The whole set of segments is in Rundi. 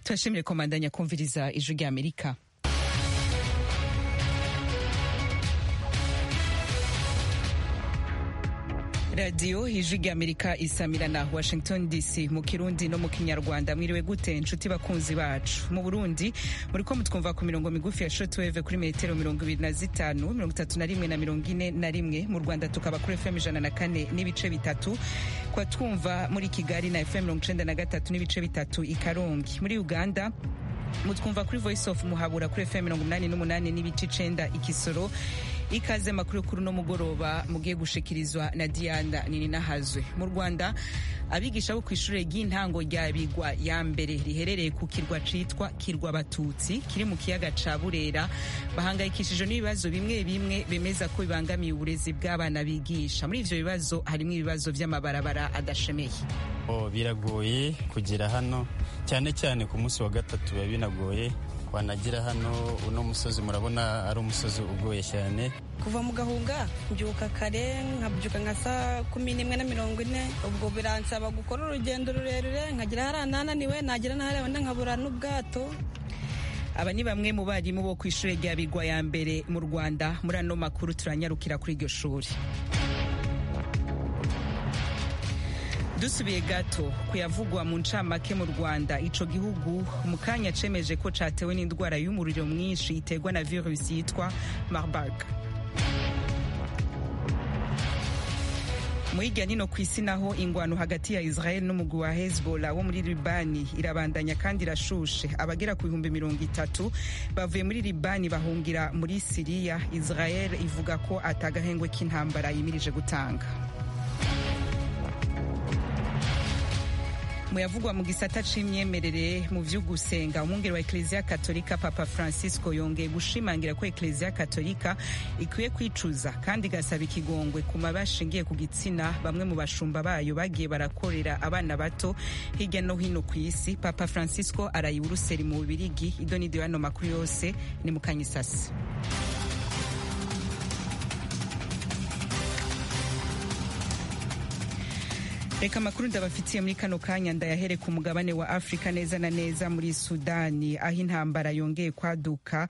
turashimire komandanya kumviriza ijwi rya Amerika. Radio ijwi rya Amerika isamira na Washington DC mu Kirundi no mu Kinyarwanda. Mwiriwe gute inshuti bakunzi bacu. Mu Burundi muriko mutwumva ku mirongo migufi ya shortwave kuri metero 25, 31 na 41. Mu Rwanda tukaba kuri FM 104 n'ibice bitatu, kwa twumva muri Kigali na FM 93 n'ibice bitatu i Karongi. Muri Uganda mutwumva kuri Voice of Muhabura kuri FM 88 n'ibice 9 i Kisoro. Ikaze makuru kuri no mugoroba mugiye gushikirizwa na Diana Nininahazwe. Mu Rwanda abigisha bo kw'ishure ry'intango rya Bigwa ya mbere riherereye ku kirwa citwa Kirwa Batutsi kiri mu kiyaga ca Burera bahangayikishije n'ibibazo bimwe bimwe bemeza ko bibangamiye uburezi bw'abana bigisha. Muri ivyo bibazo harimo ibibazo vy'amabarabara adashemeye. Biragoye kugera hano cyane cyane ku munsi wa gatatu biba binagoye. Wanagira hano uno musozi murabona ari umusozi ugoye cyane. Kuva mu Gahunga mbyuka kare nkabyuka nka saa 11:40, ubwo biransaba gukora urugendo rurerure nkagira harananiwe nagira nahareba nkabura n'ubwato. Aba ni bamwe mu barimu bo kw'ishure rya Bigwa ya mbere mu Rwanda. Muri ano makuru turanyarukira kuri iryo shuri. Dusubiye gato kuyavugwa mu ncamake mu Rwanda, ico gihugu mu kanya cemeje ko catewe n'indwara y'umuriro mwinshi iterwa na virus yitwa Marburg. Mu hirya nino kw'isi naho ingwano hagati ya Israel n'umugwi wa Hezbollah wo muri Libani irabandanya kandi irashushe. Abagera ku 30,000 bavuye muri Libani bahungira muri Syria. Israel ivuga ko atagahengwe k'intambara yimirije gutanga. Muyavugwa mu gisata c'imyemerere mu vy'ugusenga, umwungere wa Eklezia Katolika Papa Francisco yongeye gushimangira ko Eklezia Katolika ikwiye kwicuza kandi igasaba ikigongwe ku mabashingiye ku gitsina bamwe mu bashumba bayo bagiye barakorera abana bato hirya no hino ku isi. Papa Francisco araye uruseri mu Bubirigi. Idonido y'ano makuru yose ni mu Kanyisasi. Reka makuru ndabafitiye muri kano kanya ndayahere ku mugabane wa Afrika, neza na neza muri Sudani aho intambara yongeye kwaduka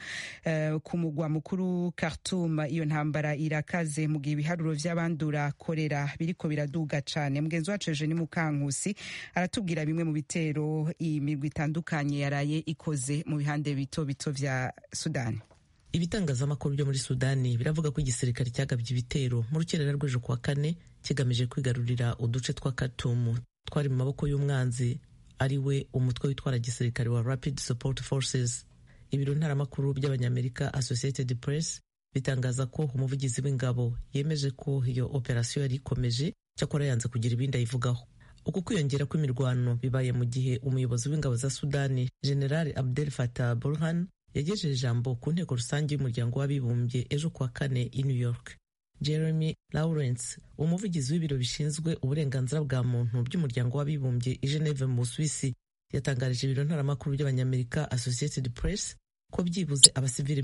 ku mugwa mukuru Khartoum. Iyo ntambara irakaze mu gihe ibiharuro vy'abandura korera biriko biraduga cane. Mugenzi wacu Eugenie Mukankusi aratubwira bimwe mu bitero imirwi itandukanye yaraye ikoze mu bihande bito bito vya Sudani. Ibitangazamakuru byo muri Sudani biravuga ko igisirikare cyagabye ibitero mu rukerera rw'ejo kuwa kane kigamije kwigarurira uduce twa Khartoum twari mu maboko y'umwanzi ari we umutwe witwara gisirikare wa Rapid Support Forces. Ibiro ntaramakuru by'abanyamerika Associated Press bitangaza ko umuvugizi w'ingabo yemeje ko iyo operasiyo yari ikomeje, cyakora yanze kugira ibindi ayivugaho. Uku kwiyongera kw'imirwano bibaye mu gihe umuyobozi w'ingabo za Sudani General Abdel Fattah Burhan yagejeje ijambo ku nteko rusange y'umuryango w'abibumbye ejo kuwa kane i New York. Jeremy Lawrence, umuvugizi w'ibiro bishinzwe uburenganzira bwa muntu by'umuryango w'abibumbye i Geneve mu Busuwisi, yatangarije ibiro ntaramakuru by'abanyamerika Associated Press ko byibuze abasivili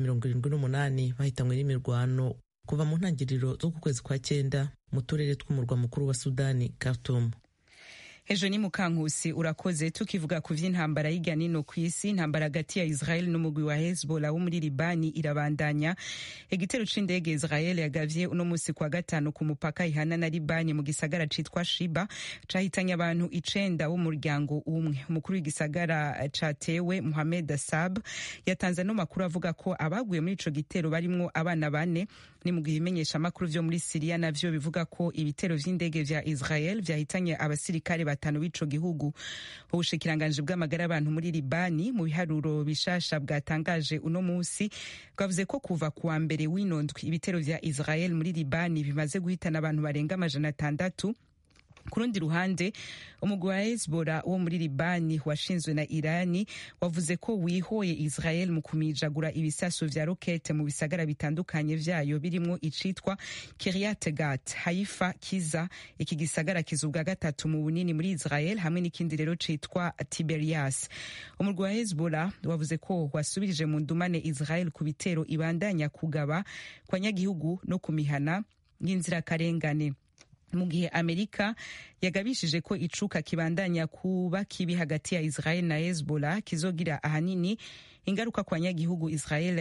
78 bahitanywe n'imirwano kuva mu ntangiriro zo ku kwezi kwa 9 mu turere tw'umurwa mukuru wa Sudani, Khartoum. Eugenie Mukankusi urakoze. Tukivuga ku vy'intambara y'irya nino kw'isi, intambara hagati ya Israel n'umugwi wa Hezbollah wo muri Libani irabandanya. Igitero c'indege Israel yagavye uno musi kwa gatanu ku mupaka ihana na Libani mu gisagara citwa Shiba cahitanye abantu 9 bo mu muryango umwe. Umukuru w'igisagara catewe Mohamed Assab yatanze no makuru avuga ko abaguye muri ico gitero barimwo abana 4. Ni mu gihe imenyesha makuru vyo muri Syria navyo bivuga ko ibitero vy'indege vya Israel vyahitanye abasirikare 5 b'ico gihugu. Ubushikiranganji bw'amagara y'abantu muri Libani mu biharuro bishasha bwatangaje uno musi bwavuze ko kuva kuwa mbere w'inondwi ibitero vya Israel muri Libani bimaze guhitana abantu barenga 600. Ku rundi ruhande umugwi wa Hezbollah wo muri Libani washinzwe na Irani wavuze ko wihoye Israel mu kumijagura ibisasu vya rokete mu bisagara bitandukanye vyayo birimwo icitwa Kiryat Gat, Haifa, Kiza. Iki gisagara kizubwa gatatu mu bunini muri Israel hamwe n'ikindi rero citwa Tiberias. Umugwi wa Hezbollah wavuze ko wasubirije mu ndumane Israel ku bitero ibandanya kugaba kwa nyagihugu no kumihana y'inzira karengane. mu gihe Amerika yagabishije ko icuka kibandanya kuba kibi hagati ya Israel na Hezbollah kizogira ahanini ingaruka kwa nyagihugu Israel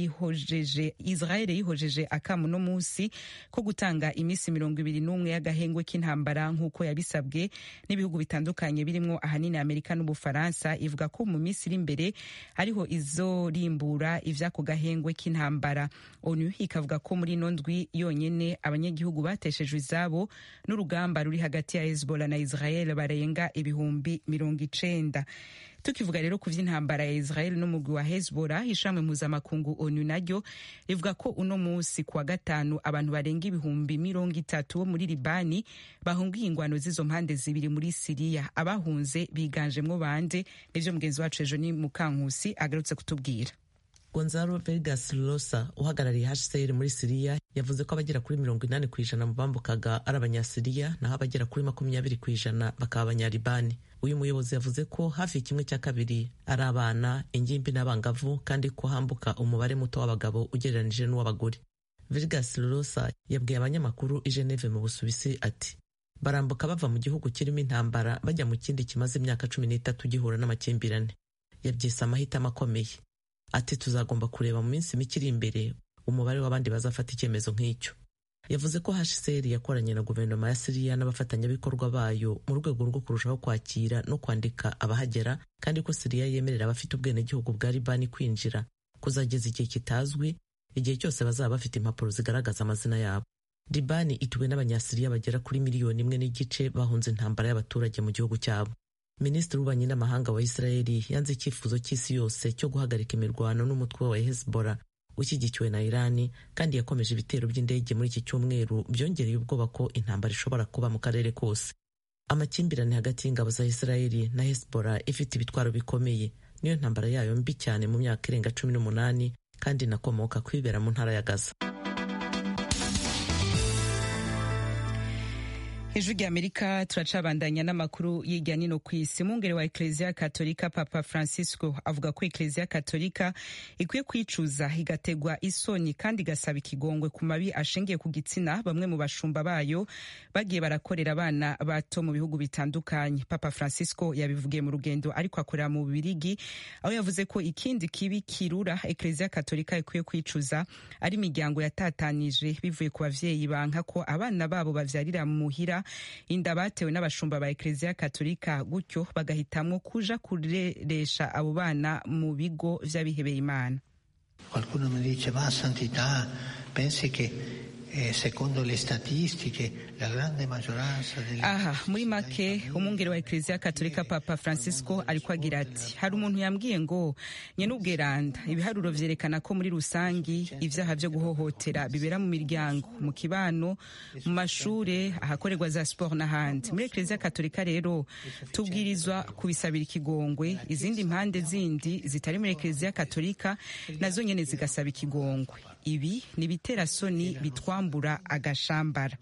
yihojeje akamu no musi ko gutanga imisi 21 y'agahengwe k'intambara nk'uko yabisabwe n'ibihugu bitandukanye birimwo ahanini Amerika n'Ubufaransa. Ivuga ko mu misi iri imbere ariho izorimbura ivyako gahengwe k'intambara. ONU ikavuga ko muri ino ndwi yonyene abanyagihugu bateshejwe izabo n'urugamba ruri hagati ya Hezbollah na Israel barenga ibihumbi 90. Tukivuga rero ku vy'intambara ya Israel n'umugwi wa Hezbollah, ishamwe mpuzamakungu ONU naryo rivuga ko uno musi kuwa gatanu abantu barenga ibihumbi 30 bo muri Libani bahungiye ingwano z'izo mpande zibiri muri Syria. Abahunze biganjemwo bande? Nivyo mugenzi wacu Eugenie Mukankusi agarutse kutubwira. Gonzalo Vegas Rosa uhagarariye HCR muri Syria yavuze ko abagera kuri 80% mu bambukaga ari abanyasiriya naho abagera kuri 20% bakaba abanyalibani. Uyu muyobozi yavuze ko hafi 1/2 ari abana, ingimbi n'abangavu, kandi ko hambuka umubare muto w'abagabo ugereranije n'uw'abagore. Vegas Rosa yabwiye abanyamakuru i Geneve mu Busuwisi ati barambuka bava mu gihugu kirimo intambara bajya mu kindi kimaze imyaka 13 gihura n'amakimbirane. Yabyise amahitamo akomeye. Ati tuzagomba kureba mu minsi mike iri imbere umubare w'abandi bazafata icyemezo nk'icyo. Yavuze ko HCR yakoranye na guverinoma ya Syria n'abafatanyabikorwa bayo mu rwego rwo kurushaho kwakira no kwandika abahagera, kandi ko Syria yemerera abafite ubwenegihugu bwa Libani kwinjira kuzageza igihe kitazwi, igihe cyose bazaba bafite impapuro zigaragaza amazina yabo. Libani ituwe n'abanyasiriya bagera kuri 1.5 miliyoni bahunze intambara y'abaturage mu gihugu cyabo. Minisitiri w'ububanyi n'amahanga wa Israeli yanze icyifuzo cy'isi yose cyo guhagarika imirwano n'umutwe wa Hezbollah ushyigikiwe na Irani, kandi yakomeje ibitero by'indege muri iki cyumweru byongereye ubwoba ko intambara ishobora kuba mu karere kose. Amakimbirane hagati y'ingabo za Israeli na Hezbollah ifite ibitwaro bikomeye niyo ntambara yayo mbi cyane mu myaka irenga 18 kandi inakomoka kwibera mu ntara ya Gaza. Ijwi ry'Amerika turacabandanya n'amakuru y'irya nino kw'isi. Umwungere wa Eklezia Katolika Papa Francisco avuga ko Eklezia Katolika ikwiye kwicuza igategwa isoni kandi igasaba ikigongwe ku mabi ashingiye ku gitsina bamwe mu bashumba bayo bagiye barakorera abana bato mu bihugu bitandukanye. Papa Francisco yabivugiye mu rugendo ariko akorera mu Bubiligi, aho yavuze ko ikindi kibi kirura Eklezia Katolika ikwiye kwicuza ari imiryango yatatanije bivuye ku bavyeyi banka ko abana babo bavyarira mu muhira inda batewe n'abashumba ba Eklezia Katolika, gutyo bagahitamwo kuja kureresha abo bana mu bigo vy'abihebeye Imana. Qualcuno mi dice ma santità, pensi che secondo le statistiche la grande maggioranza delle muri make umwungere wa Eklezia Katolika Papa Francisco ariko agira ati hari umuntu yambwiye ngo nyene ubweranda ibiharuro vyerekana ko muri rusangi ivyaha vyo guhohotera bibera mu miryango, mu kibano, mu mashure, ahakorerwa za sport n'ahandi. Muri Eklezia Katolika rero tubwirizwa kubisabira ikigongwe, izindi mpande zindi zitari muri Eklezia Katolika nazo nyene zigasaba ikigongwe. Ibi ni bitera soni bitwambura agashambara.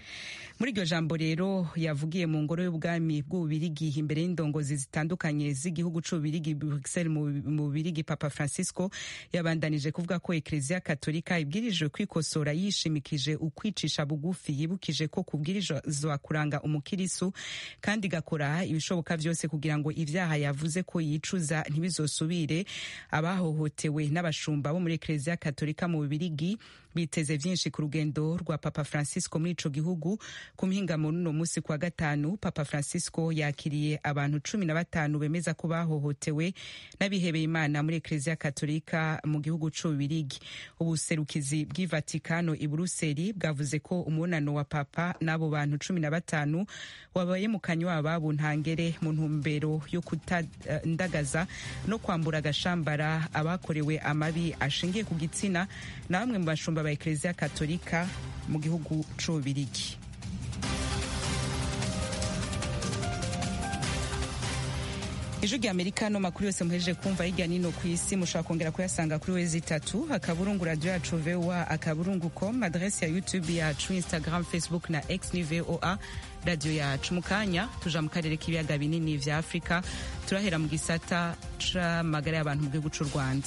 Muri iryo jambo rero yavugiye mu ngoro y'ubwami bw'Ububirigi imbere y'indongozi zitandukanye z'igihugu c'Ububirigi Bruxelles mu Bubirigi, Papa Francisco yabandanije kuvuga ko Eklezia Katolika ibwirijwe kwikosora yishimikije ukwicisha bugufi, yibukije ko kubwirizwa kuranga umukirisu kandi gakora ibishoboka vyose kugira ngo ivyaha yavuze ko yicuza ntibizosubire. Abahohotewe n'abashumba bo muri Eklezia Katolika mu Bubirigi biteze vyinshi ku rugendo rwa Papa Francisco muri ico gihugu. Ku mpingamo n'uno musi kwa gatanu, Papa Francisco yakiriye abantu 15 bemeza ko bahohotewe n'abihebeye Imana muri Eklezia Katolika mu gihugu c'Ububirigi. Ubuserukizi bw'i Vatikano i Buruseli bwavuze ko umunano wa Papa n'abo bantu 15 wabaye mu kanywa babo ntangere mu ntumbero yo kutandagaza no kwambura agashambara abakorewe amabi ashingiye ku gitsina na bamwe mu bashumba ba Eklezia Katolika mu gihugu c'Ububirigi. Ijwi ry'Amerika no makuru yose muhejeje kumva hirya nino ku isi mushobora kongera kuyasanga kuri wezi3 akaburungu radio yacu VOA akaburungu.com, adresse ya YouTube yacu, Instagram, Facebook na X ni VOA radio yacu. Mukanya tuja mu karere k'ibiyaga binini vya Afrika, turahera mu gisata c'amagara y'abantu mu gihugu c'u Rwanda.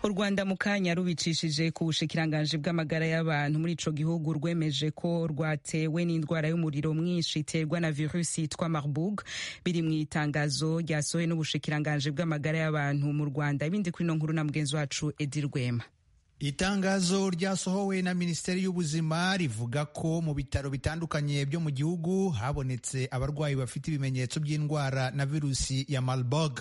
u Rwanda mu kanya rubicishije ku bushikiranganje bw'amagara y'abantu muri ico gihugu rwemeje ko rwatewe n'indwara y'umuriro mwinshi iterwa na virusi yitwa Marburg biri mu itangazo ryasohowe n'ubushikiranganje bw'amagara y'abantu mu Rwanda. Ibindi kuri no nkuru na mugenzi wacu Edi Rwema. Itangazo ryasohowe na Minisiteri y'Ubuzima rivuga ko mu bitaro bitandukanye byo mu gihugu habonetse abarwayi bafite ibimenyetso by'indwara na virusi ya Marburg.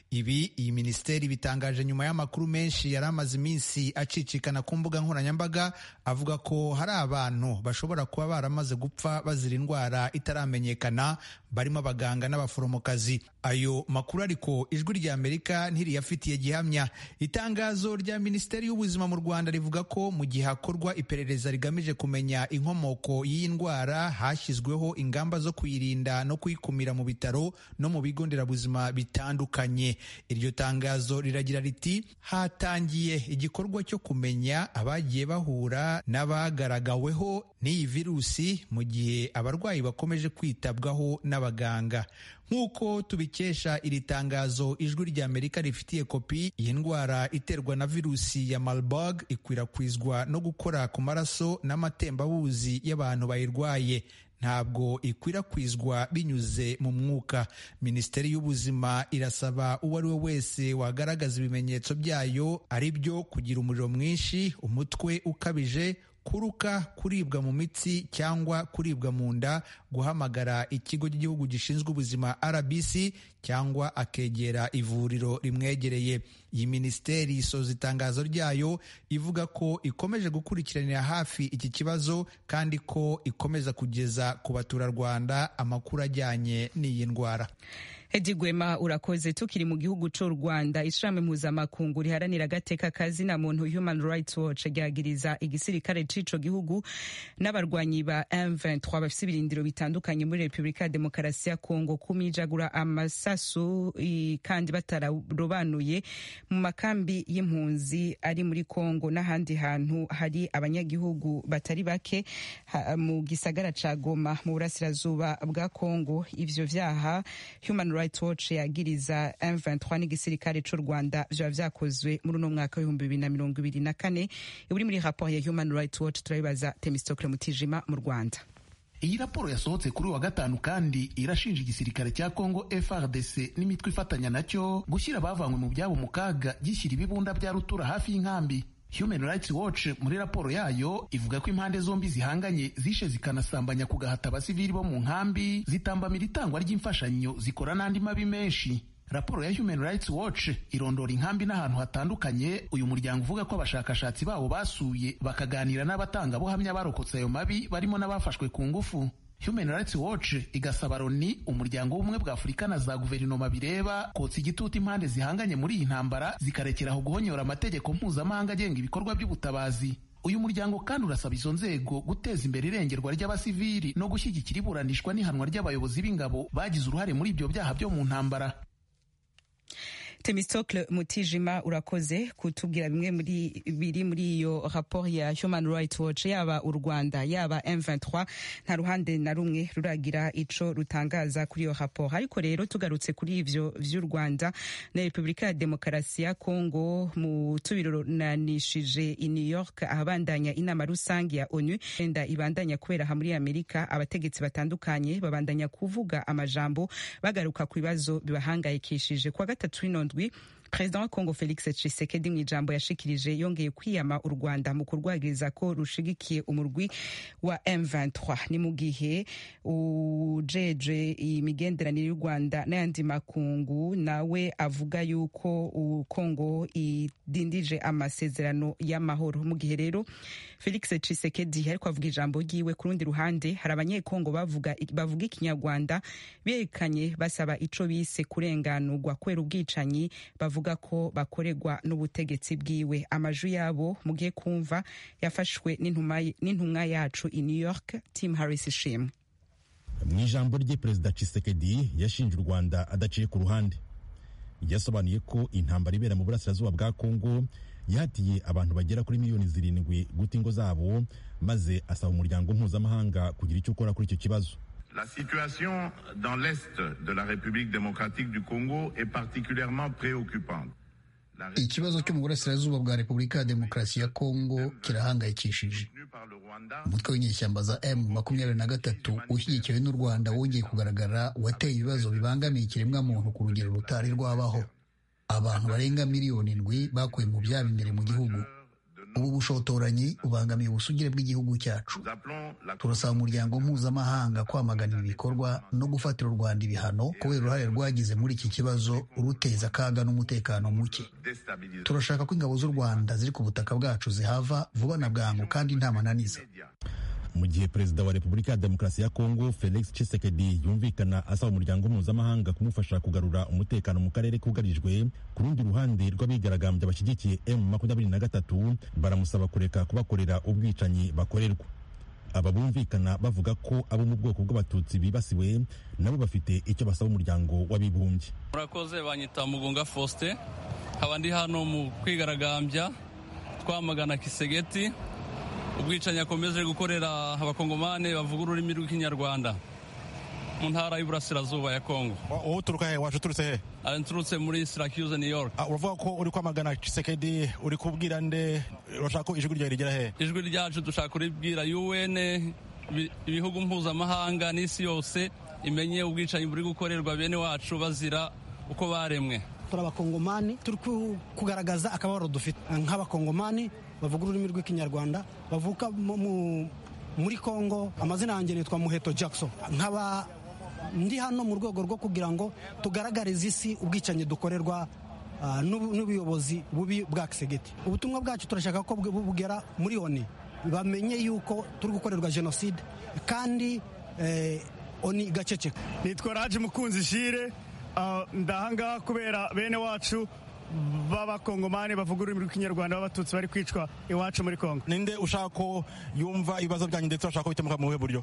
Iyi minisiteri bitangaje nyuma y'amakuru menshi yari amaze iminsi acicikana ku mbuga nkoranyambaga avuga ko hari abantu bashobora kuba baramaze gupfa bazira indwara itaramenyekana barimo abaganga n'abaforomokazi. Ayo makuru ariko ijwi rya Amerika ntiriyafitiye gihamya. Itangazo rya Minisiteri y'Ubuzima mu Rwanda rivuga ko mu gihe hakorwa iperereza rigamije kumenya inkomoko y'iyi ndwara hashyizweho ingamba zo kuyirinda no kuyikumira mu bitaro no mu bigo nderabuzima bitandukanye. Iryo tangazo riragira riti hatangiye igikorwa cyo kumenya abagiye bahura n'abagaragaweho n'iyi virusi mu gihe abarwayi bakomeje kwitabwaho n'abaganga. Nk'uko tubikesha iri tangazo ijwi rya Amerika rifitiye kopi, iyi ndwara iterwa na virusi ya Marburg ikwirakwizwa no gukora ku maraso n'amatembabuzi y'abantu bayirwaye, ntabwo ikwirakwizwa binyuze mu mwuka. Minisiteri y'Ubuzima irasaba uwo ari we wese wagaragaza ibimenyetso byayo ari byo kugira umuriro mwinshi, umutwe ukabije, kuruka, kuribwa mu mitsi cyangwa kuribwa mu nda guhamagara ikigo cy'igihugu gishinzwe ubuzima RBC cyangwa akegera ivuriro rimwegereye. Iyi minisiteri isoza itangazo ryayo ivuga ko ikomeje gukurikiranira hafi iki kibazo kandi ko ikomeza kugeza ku baturarwanda amakuru ajyanye n'iyi ndwara. Edi Rwema urakoze. Tukiri mu gihugu c'u Rwanda, ishirahamwe mpuzamakungu riharanira agateka kazina muntu Human Rights Watch ryagiriza igisirikare c'ico gihugu n'abarwanyi ba M23 bafise ibirindiro bitandukanye muri Republika ya Demokarasi ya Kongo kumijagura amasasu kandi batararobanuye mu makambi y'impunzi ari muri Kongo n'ahandi hantu hari abanyagihugu batari bake mu gisagara ca Goma mu burasirazuba bwa Kongo. Ivyo vyaha Human Rights Watch yagiriza M23 n'igisirikare c'u Rwanda vya vyakozwe muri uno mwaka wa 2024. Uri muri rapport ya Human Rights Watch turabibaza Temistokle Mutijima mu Rwanda. Iyi raporo yasohotse kuri wa gatanu kandi irashinja igisirikare cya Kongo FARDC n'imitwe ifatanya nacyo gushyira abavanywe mu byabo mu kaga gishyira ibibunda bya rutura hafi y'inkambi. Human Rights Watch muri raporo yayo ivuga ko impande zombi zihanganye zishe zikanasambanya ku gahata abasivili bo mu nkambi, zitambamira itangwa ry'imfashanyo, zikora n'andi mabi menshi. Raporo ya Human Rights Watch irondora inkambi n'ahantu hatandukanye uyu muryango uvuga ko abashakashatsi babo basuye bakaganira n'abatangabuhamya barokotse ayo mabi barimo n'abafashwe ku ngufu. Human Rights Watch igasaba Loni, umuryango w'ubumwe bwa Afurika na za guverinoma bireba kotsa igitutu impande zihanganye muri iyi ntambara zikarekeraho guhonyora amategeko mpuzamahanga agenga ibikorwa by'ubutabazi. Uyu muryango kandi urasaba izo nzego guteza imbere irengerwa ry'abasivili no gushyigikira iburanishwa n'ihanwa ry'abayobozi b'ingabo bagize uruhare muri ibyo byaha byo mu ntambara. Temistokle Mutijima urakoze kutubwira biri muri iyo rapport ya Human Rights Watch. Yaba u Rwanda yaba M23 nta ruhande na rumwe ruragira ico rutangaza kuri iyo rapport. Ariko rero tugarutse kuri ivyo vy'u Rwanda na Republika ya Demokarasi ya Kongo mu tubironanishije i New York ahabandanya inama rusange ya ONU enda ibandanya kubera muri Amerika, abategetsi batandukanye babandanya kuvuga amajambo bagaruka ku bibazo bibahangayikishije. Kwa gatatu inondwi President wa Kongo Felix Tshisekedi mu ijambo yashikirije yongeye kwiyama u Rwanda mu kurwagiriza ko rushigikiye umurwi wa M23. Ni mu gihe ujeje imigenderanire y'u Rwanda n'ayandi makungu nawe avuga yuko Kongo idindije amasezerano y'amahoro. Mu gihe rero Felix Tshisekedi ariko avuga ijambo ryiwe, ku rundi ruhande hari abanyekongo bavuga ikinyarwanda berekanye basaba ico bise kurenganurwa kubera ubwicanyi bavuga ko bakorerwa n'ubutegetsi bwiwe. Amaju yabo mugiye kumva yafashwe n'intumwa yacu i New York, Tim Harris ishimwe. Mu ijambo rye Perezida Tshisekedi yashinje u Rwanda adaciye ku ruhande. Yasobanuye ko intambara ibera mu burasirazuba bwa Kongo yahatiye abantu bagera kuri miliyoni 7 guta ingo zabo, maze asaba umuryango mpuzamahanga kugira icyo ukora kuri icyo kibazo. La situation dans l'est de la République démocratique du Congo est particulièrement préoccupante. Ikibazo cyo mu burasirazuba bwa Repubulika ya Demokarasi ya Kongo kirahangayikishije. Umutwe w'inyeshyamba za M23 ushyigikiwe n'u Rwanda wongeye kugaragara wateye ibibazo bibangamiye ikiremwamuntu ku rugero rutari rwabaho. Abantu barenga miliyoni 7 bakuwe mu byabo imbere mu gihugu. Ubu bushotoranyi bubangamiye ubusugire bw'igihugu cyacu. Turasaba umuryango mpuzamahanga kwamagana ibi bikorwa no gufatira u Rwanda ibihano kubera uruhare rwagize muri iki kibazo ruteza akaga n'umutekano muke. Turashaka ko ingabo z'u Rwanda ziri ku butaka bwacu zihava vuba na bwangu kandi nta mananiza. Mu gihe Perezida wa Repubulika ya Demokarasi ya Kongo Felix Tshisekedi yumvikana asaba umuryango mpuzamahanga kumufasha kugarura umutekano mu karere kugarijwe, ku rundi ruhande rw'abigaragambya bashyigikiye M23 baramusaba kureka kubakorera ubwicanyi bakorerwa. Aba bumvikana bavuga ko abo mu bwoko bw'abatutsi bibasiwe nabo bafite icyo basaba umuryango w'abibumbye. Murakoze, banyita Mugunga Faustin, nkaba ndi hano mu kwigaragambya twamagana Kisegeti ubwicanyi akomeje gukorera abakongomane bavuga ururimi rw'ikinyarwanda mu ntara y'Iburasirazuba ya Kongo. Wowe uturuka he? Waje uturutse he? Nturutse muri Syracuse, New York. Uravuga ko uri kwamagana Tshisekedi, uri kubwira nde? Urashaka ko ijwi ryawe rigera he? Ijwi ryacu dushaka kuribwira UN, ibihugu mpuzamahanga n'isi yose imenye ubwicanyi buri gukorerwa bene wacu bazira uko baremwe. Turi abakongomani, turi kugaragaza akababaro dufite nk'abakongomani bavuga ururimi rw'ikinyarwanda, bavuka muri Kongo. Amazina yanjye nitwa Muheto Jackson, nkaba ndi hano mu rwego rwo kugira ngo tugaragarize isi ubwicanyi dukorerwa n'ubuyobozi bubi bwa Kisegeti. Ubutumwa bwacu turashaka ko bugera muri ONU, bamenye yuko turi gukorerwa jenoside kandi ONU igaceceka. Nitwa Raji Mukunzi Shire, ndahangaha kubera bene wacu b'abakongomani bavuga ururimi rw'ikinyarwanda b'abatutsi bari kwicwa iwacu muri Kongo. Ninde ushaka ko yumva ibibazo byanyu ndetse bashaka kubikemuka mu buhe buryo?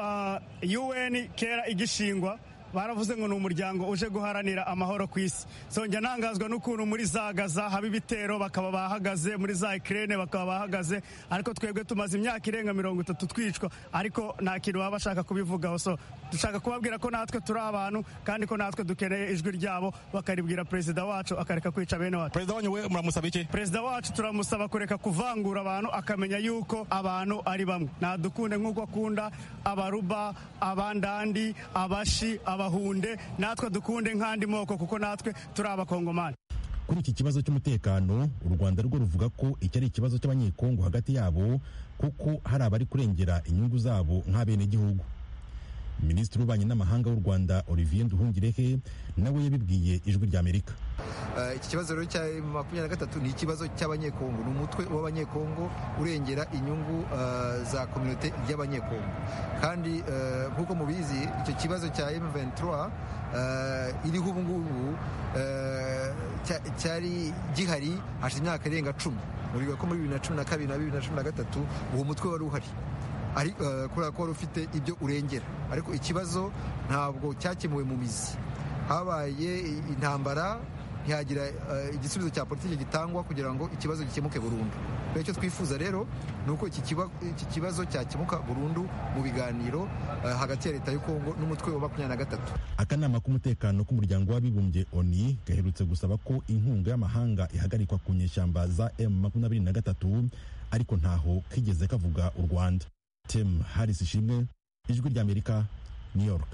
UN kera igishingwa baravuze ngo ni umuryango uje guharanira amahoro ku isi. Njya ntangazwa n'ukuntu muri za Gaza haba ibitero bakaba bahagaze, muri za Ukraine bakaba bahagaze, ariko twebwe tumaze imyaka irenga 30 twicwa, ariko nta kintu baba bashaka kubivugaho. Dushaka kubabwira ko natwe turi abantu kandi ko natwe dukeneye ijwi ryabo, bakaribwira perezida wacu akareka kwica bene wacu. Perezida wanyu we muramusaba iki? Perezida wacu turamusaba kureka kuvangura abantu, akamenya yuko abantu ari bamwe, nadukunde nk'uko akunda abaruba, abandandi, abashi, abahunde, natwe dukunde nk'andi moko kuko natwe turi abakongomani. Kuri iki kibazo cy'umutekano, u Rwanda rwo ruvuga ko iki ari ikibazo cy'abanyekongo hagati yabo kuko hari abari kurengera inyungu zabo nk'abene gihugu. Minisitiri w'ububanyi n'amahanga w'u Rwanda Olivier Nduhungirehe nawe yabibwiye ijwi ry'Amerika. Iki kibazo rero cya 23 ni ikibazo cy'abanyekongo, ni umutwe w'abanyekongo urengera inyungu za community y'abanyekongo, kandi nk'uko mubizi icyo kibazo cya M23 iriho ubu ngubu cyari gihari hashize imyaka irenga 10. Muri 2012 na 2013 uwo mutwe wari uhari, kubera ko wari ufite ibyo urengera, ariko ikibazo ntabwo cyakemuwe mu mizi. Habaye intambara, ntihagira igisubizo cya politiki gitangwa kugira ngo ikibazo gikemuke burundu. Icyo twifuza rero ni uko iki kibazo cyakemuka burundu mu biganiro hagati ya leta y'u Kongo n'umutwe wa 23. Akanama k'umutekano k'umuryango w'abibumbye ONU gaherutse gusaba ko inkunga y'amahanga ihagarikwa ku nyeshyamba za M23, ariko ntaho kigeze kavuga u Rwanda. Tim Harris Ishimwe, ijwi ry'Amerika, New York.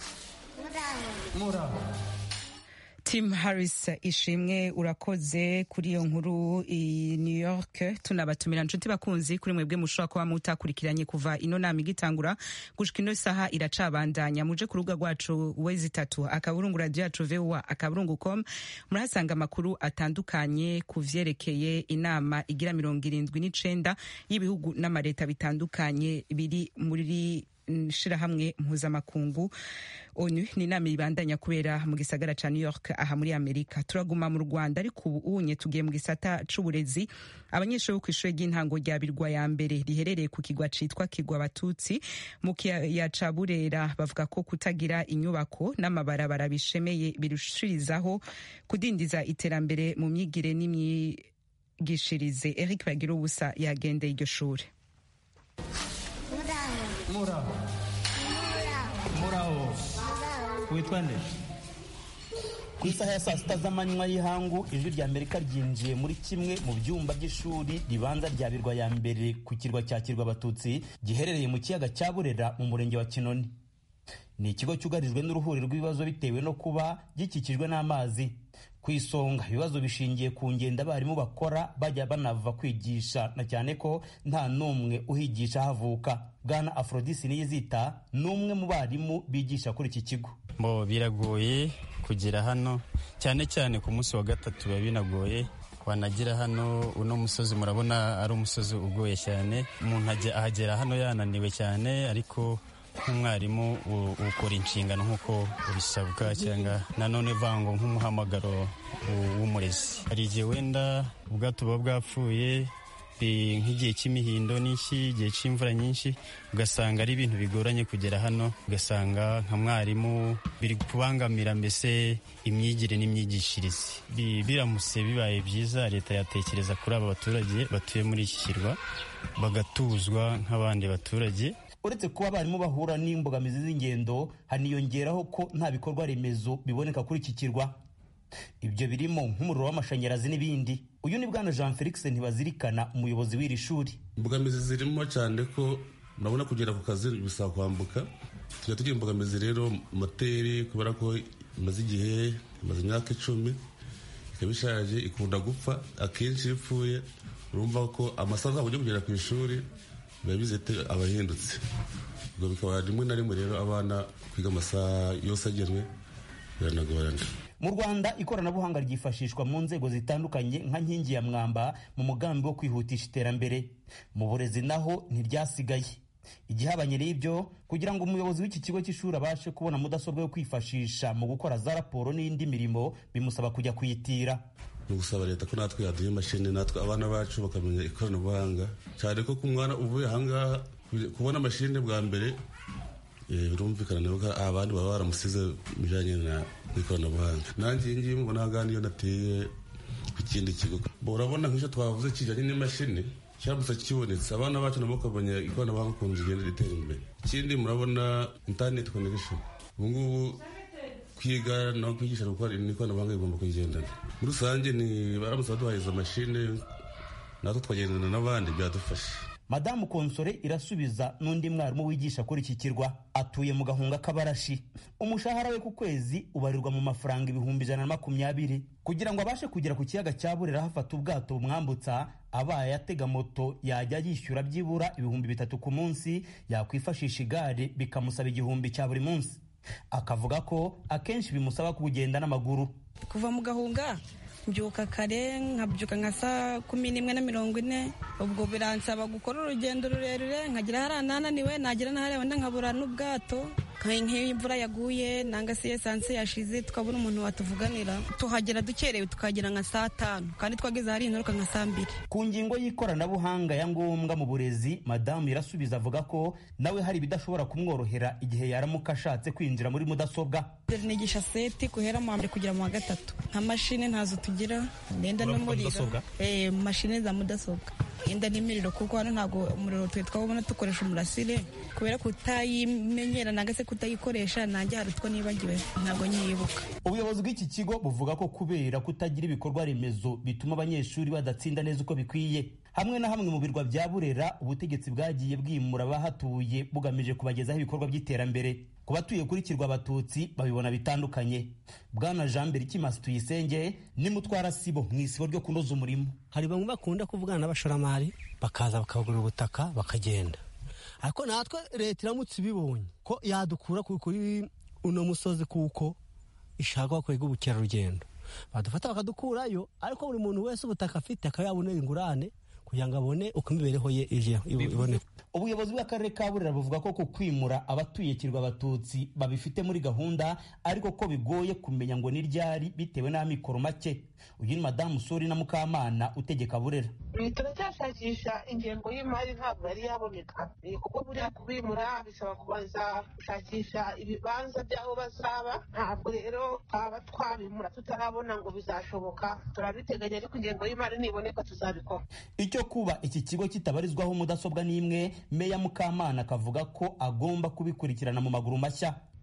Tim Harris Ishimwe, urakoze kuri iyo nkuru i New York. Tunabatumira nshuti bakunzi kuri mwebwe mushobora kuba mutakurikiranye kuva ino nama igitangura gushika ino saha iracabandanya. Muje ku rubuga rwacu wezi3 akaburungu radio yacu VOA.com murahasanga amakuru atandukanye ku vyerekeye inama igira 79 y'ibihugu n'amareta bitandukanye biri muri shirahamwe mpuzamakungu ONU. Ni inama ibandanya kubera mu gisagara ca New York aha muri Amerika. Turaguma mu Rwanda, ariko ubu unye tugiye mu gisata c'uburezi. Abanyeshuri bo kw'ishure ry'intango rya Birwa ya mbere riherereye ku kigwa citwa Kigwa Abatutsi mu kiyaya ca Burera bavuga ko kutagira inyubako n'amabarabara bishemeye birushirizaho kudindiza iterambere mu myigire n'imyigishirize. Eric Bagirubusa yagendeye iryo shure. Muraho. Witwa nde? ku isaha ya saa sita z'amanywa y'ihangu ijwi rya Amerika ryinjiye muri kimwe mu byumba by'ishuri ribanza rya Birwa ya mbere ku kirwa cya Kirwa Abatutsi giherereye mu kiyaga cya Burera mu murenge wa Kinoni. Ni ikigo cyugarijwe n'uruhuri rw'ibibazo bitewe no kuba gikikijwe n'amazi. Ku isonga ibibazo bishingiye ku ngendo abarimu bakora bajya banava kwigisha, na cyane ko nta n'umwe uhigisha havuka. Bwana Aphrodis Niyizita n'umwe mu barimu bigisha kuri iki kigo. Biragoye kugera hano, cyane cyane ku munsi wa gatatu biba binagoye. Wanagira hano uno musozi murabona ari umusozi ugoye cyane, umuntu ahagera hano yananiwe cyane, ariko nk'umwarimu ukora inshingano nk'uko ubisabwa, cyangwa nanone vango nk'umuhamagaro w'umurezi. Hari igihe wenda ubwato buba bwapfuye nk'igihe cy'imihindo n'iki, igihe cy'imvura nyinshi, ugasanga ari ibintu bigoranye kugera hano, ugasanga nka mwarimu biri kubangamira mbese imyigire n'imyigishirize. Biramutse bibaye byiza, leta yatekereza kuri aba baturage batuye muri iki kirwa bagatuzwa nk'abandi baturage. Uretse kuba abarimu bahura n'imbogamizi z'ingendo, haniyongeraho ko nta bikorwa remezo biboneka kuri iki kirwa. Ibyo birimo nk'umuriro w'amashanyarazi n'ibindi. Uyu ni Bwana Jean Felix Ntibazirikana, umuyobozi w'iri shuri. Imbogamizi zirimo cyane ko murabona kugera ku kazi bisaba kwambuka. Tujya tugira imbogamizi rero moteri, kubera ko imaze igihe, imaze imyaka 10, ikaba ishaje, ikunda gupfa. Akenshi ipfuye urumva ko amasaha yo kugera ku ishuri biba bizete abahindutse. Ubwo bikaba rimwe na rimwe rero abana kwiga amasaha yose agenwe biranagorana. Mu Rwanda ikoranabuhanga ryifashishwa mu nzego zitandukanye nka nkingi ya mwamba mu mugambi wo kwihutisha iterambere. Mu burezi naho ntiryasigaye. Igihabanye n'ibyo, kugira ngo umuyobozi w'iki kigo cy'ishuri abashe kubona mudasobwa yo kwifashisha mu gukora za raporo n'indi mirimo, bimusaba kujya kuyitira. Ni gusaba leta ko natwe yaduha imashini, natwe abana bacu bakamenya ikoranabuhanga, cyane ko ku mwana uvuye ahangaha kubona mashini bwa mbere birumvikana niba abandi baba baramusize bijyanye n'ikoranabuhanga. Nanjye ngiye mubona ahangaha niyo nateye ku kindi kigo. Urabona nk'icyo twavuze kijyanye n'imashini cyabutse kibonetse, abana bacu nabo bakamenya ikoranabuhanga ukuntu zigenda ritera imbere. Ikindi murabona internet connection, ubu ngubu kwiga no kwigisha gukora ikoranabuhanga igomba kugendana. Muri rusange ni baramutse baduhaye izo mashini natwe twagendana n'abandi byadufasha. Madamu Konsore irasubiza n'undi mwarimu wigisha kuri iki kirwa, atuye mu Gahunga k'Abarashi. Umushahara we ku kwezi ubarirwa mu mafaranga 120. Kugira ngo abashe kugera ku kiyaga cya Burera hafata ubwato bumwambutsa, abaye atega moto yajya yishyura byibura 3,000 ku munsi, yakwifashisha igare bikamusaba 1,000 cya buri munsi. Akavuga ko akenshi bimusaba kugenda n'amaguru. Kuva mu Gahunga mbyuka kare, nkabyuka nka saa 11:40. Ubwo biransaba gukora urugendo rurerure, nkagira harananiwe, nagira n'ahari wenda nkabura n'ubwato. Nk'iyo imvura yaguye nanga se esanse yashize, tukabona umuntu watuvuganira, tuhagera dukerewe, tukagera nka saa 5, kandi twageze hari inturuka nka saa 2. Ku ngingo y'ikoranabuhanga ya ngombwa mu burezi, madamu irasubiza avuga ko nawe hari bidashobora kumworohera igihe yaramuka ashatse kwinjira muri mudasobwa. Nigisha seti guhera mu mbere kugera mu wa 3. Nta mashine ntazo tugira, ndenda n'umuriro. Mashine za mudasobwa inda n'imiriro, kuko hano ntabwo umuriro twabona dukoresha umurasire, kubera kutayimenyera nanga se kutayikoresha, nanjye hari utwo nibagiwe ntabwo nyibuka. Ubuyobozi bw'iki kigo buvuga ko kubera kutagira ibikorwa remezo bituma abanyeshuri badatsinda neza uko bikwiye. Hamwe na hamwe mu birwa bya Burera ubutegetsi bwagiye bwimura abahatuye bugamije kubagezaho ibikorwa by'iterambere. Ku batuye kuri Kirwa Abatutsi babibona bitandukanye. Bwana Jean Berikimasi Tuyisenge ni mutwara sibo mu isibo ryo kunoza umurimo. Hari bamwe bakunda kuvugana n'abashoramari bakaza bakagura ubutaka bakagenda, ariko natwe leta iramutse ibibonye ko yadukura kuri uno musozi kuko ishaka kwega ubukerarugendo, badufata bakadukurayo, ariko buri muntu wese ubutaka afite akayabonera ingurane kugira ngo abone uko imibereho ye ibone. Ubuyobozi bw'akarere ka Burera buvuga ko kwimura abatuye Kirwa Abatutsi babifite muri gahunda, ariko ko bigoye kumenya ngo ni ryari bitewe n'amikoro make. Uyu ni Madamu Sori na Mukamana utegeka Burera. Turacyashakisha ingengo y'imari, ntabwo yari yaboneka, kuko buriya kubimura bisaba kubanza gushakisha ibibanza by'aho bazaba. Ntabwo rero twaba twabimura tutarabona ngo bizashoboka, turabiteganya, ariko ingengo y'imari niboneka tuzabikora. Icyo kuba iki kigo kitabarizwaho mudasobwa n'imwe, Meya Mukamana akavuga ko agomba kubikurikirana mu maguru mashya.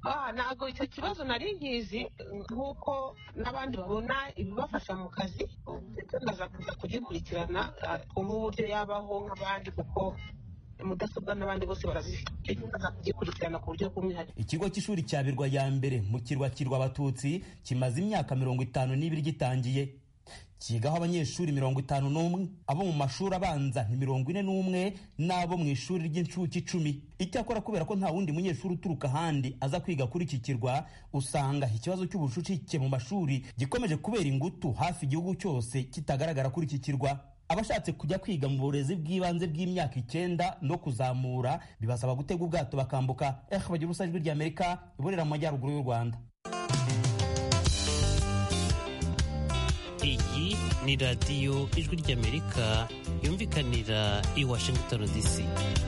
ntabwo icyo kibazo nari nkizi nk'uko n'abandi babona ibibafasha mu kazi ndetse ndaza kuza kugikurikirana twumva uburyo yabaho nk'abandi kuko mudasobwa n'abandi bose barazifite ndaza kugikurikirana ku buryo bw'umwihariko. Ikigo cy'ishuri cya Birwa ya mbere mu kirwa Abatutsi kimaze imyaka 52 gitangiye, kigaho abanyeshuri 51, abo mu mashuri abanza ni 41 n'abo mu ishuri ry'incuke 10. Icyakora kubera ko nta wundi munyeshuri uturuka ahandi aza kwiga kuri iki kirwa, usanga ikibazo cy'ubucucike mu mashuri gikomeje kubera ingutu hafi igihugu cyose kitagaragara kuri iki kirwa. Abashatse kujya kwiga mu burezi bw'ibanze bw'imyaka 9 no kuzamura bibasaba gutega ubwato bakambuka. Bagira Ijwi ry'Amerika iburera mu majyaruguru y'u Rwanda. Iyi ni radiyo Ijwi ry'Amerika yumvikanira i Washington DC.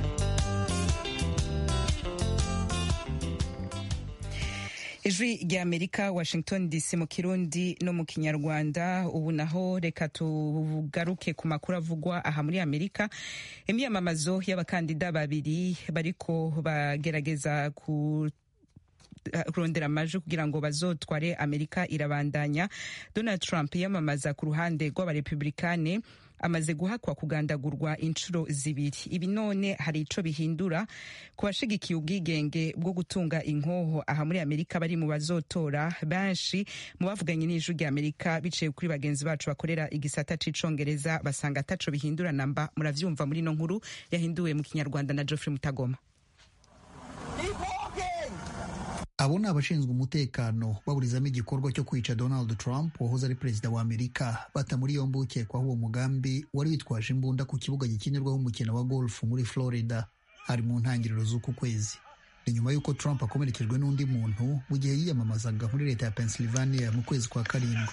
Ijwi ry'Amerika Washington DC mu Kirundi no mu Kinyarwanda. Ubu naho reka tugaruke ku makuru avugwa aha muri Amerika. Imyamamazo y'abakandida babiri bariko bagerageza kurondera amajwi kugira ngo bazotware Amerika irabandanya. Donald Trump yamamaza ku ruhande rw'abarepublikane amaze guhakwa kugandagurwa inshuro 2. Ibi none hari ico bihindura ku bashigikiye ubwigenge bwo gutunga inkoho aha muri Amerika bari mu bazotora. Benshi mu bavuganye n'Ijwi ry'Amerika biciye kuri bagenzi bacu bakorera igisata c'icongereza basanga ataco bihindura namba. Muravyumva muri no nkuru yahinduwe mu Kinyarwanda na Geoffrey Mutagoma. Abo ni abashinzwe umutekano baburizamo igikorwa cyo kwica Donald Trump wahoze ari perezida wa Amerika, bata muri yombi ukekwaho uwo mugambi wari witwaje imbunda ku kibuga gikinirwaho umukino wa golf muri Florida hari mu ntangiriro z'uku kwezi. Ni nyuma y'uko Trump akomerekejwe n'undi muntu mu gihe yiyamamazaga muri leta ya Pennsylvania mu kwezi kwa karindwi.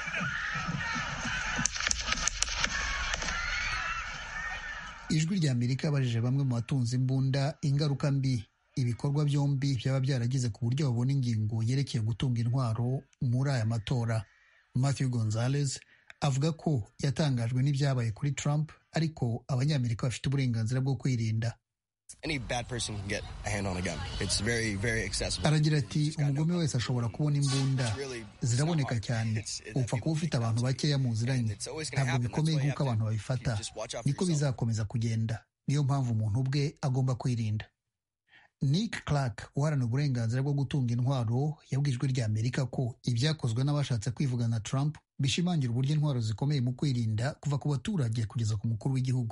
Ijwi ry'Amerika yabajije bamwe mu batunze imbunda ingaruka mbi ibikorwa byombi byaba byaragize ku buryo babona ingingo yerekeye gutunga intwaro muri aya matora. Matthew Gonzalez avuga ko yatangajwe n'ibyabaye kuri Trump, ariko abanyamerika bafite uburenganzira bwo kwirinda. Aragira ati umugome wese ashobora kubona imbunda, ziraboneka cyane, upfa kuba ufite abantu bakeya muziranye, ntabwo bikomeye nk'uko abantu babifata, niko bizakomeza kugenda, niyo mpamvu umuntu ubwe agomba kwirinda. Nick Clark uharanira uburenganzira bwo gutunga intwaro yabwiye Ijwi ry'Amerika ko ibyakozwe n'abashatse kwivugana Trump bishimangira uburyo intwaro zikomeye mu kwirinda kuva ku baturage kugeza ku mukuru w'igihugu.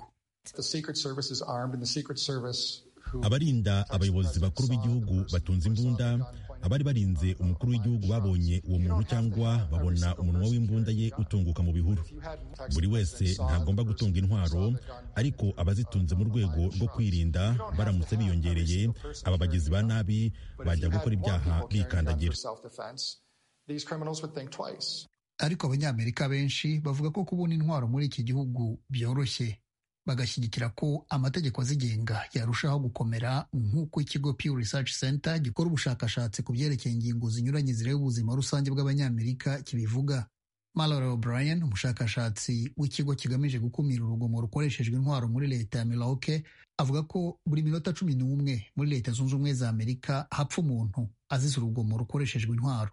Abarinda abayobozi bakuru b'igihugu batunze imbunda. Abari barinze umukuru w'igihugu babonye uwo muntu cyangwa babona umunwa w'imbunda ye utunguka mu bihuru. Buri wese ntagomba gutunga intwaro, ariko abazitunze mu rwego rwo kwirinda baramutse biyongereye, aba bagizi ba nabi bajya gukora ibyaha bikandagira. Ariko abanyamerika benshi bavuga ko kubona intwaro muri iki gihugu byoroshye, bagashyigikira ko amategeko azigenga yarushaho gukomera, nk'uko ikigo Pew Research Center gikora ubushakashatsi ku byerekeye ingingo zinyuranye zireba ubuzima rusange bw'abanyamerika kibivuga. Mallory O'Brien, umushakashatsi w'ikigo kigamije gukumira urugomo rukoreshejwe intwaro muri leta ya Milwaukee, avuga ko buri minota 11 muri leta zunze ubumwe za Amerika hapfa umuntu azize urugomo rukoreshejwe intwaro.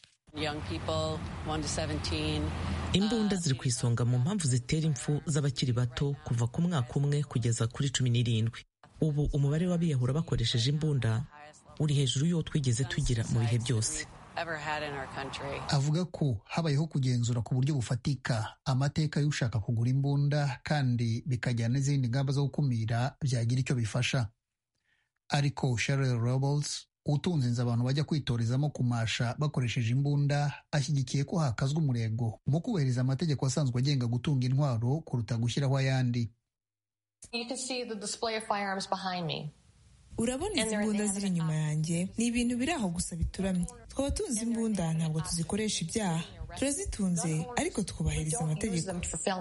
Imbunda ziri ku isonga mu mpamvu zitera impfu z'abakiri bato kuva ku mwaka umwe kugeza kuri 17. Ubu umubare w'abiyahura bakoresheje imbunda uri hejuru y'uwo twigeze tugira mu bihe byose. Avuga ko habayeho kugenzura ku buryo bufatika amateka y'ushaka kugura imbunda, kandi bikajyana n'izindi ngamba zo gukumira byagira icyo bifasha. Ariko Cheryl Robles utunze inzu abantu bajya kwitorezamo kumasha bakoresheje imbunda, ashyigikiye ko hakazwa umurego mu kubahiriza amategeko asanzwe agenga gutunga intwaro kuruta gushyiraho ayandi. Urabona izi mbunda ziri inyuma yanjye, ni ibintu biri aho gusa bituramye. Twaba tuzi imbunda, ntabwo tuzikoresha ibyaha, turazitunze ariko twubahiriza amategeko.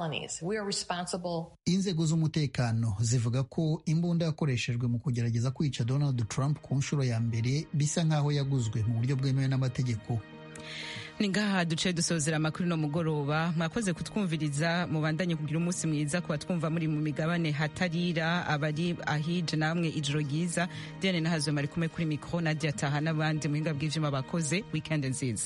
Inzego z'umutekano zivuga ko imbunda yakoreshejwe mu kugerageza kwica Donald Trump ku nshuro ya mbere bisa nk'aho yaguzwe mu buryo bwemewe n'amategeko. ni ngaha duce dusozera amakuru no mugoroba. Mwakoze kutwumviriza, mubandanye kugira umunsi mwiza kuba twumva muri mu migabane hatarira, abari ahije namwe ijoro ryiza. Diane Nahazwe mari kumwe kuri mikro, Nadia Taha n'abandi muhinga bw'ivyuma bakoze. Weekend nziza.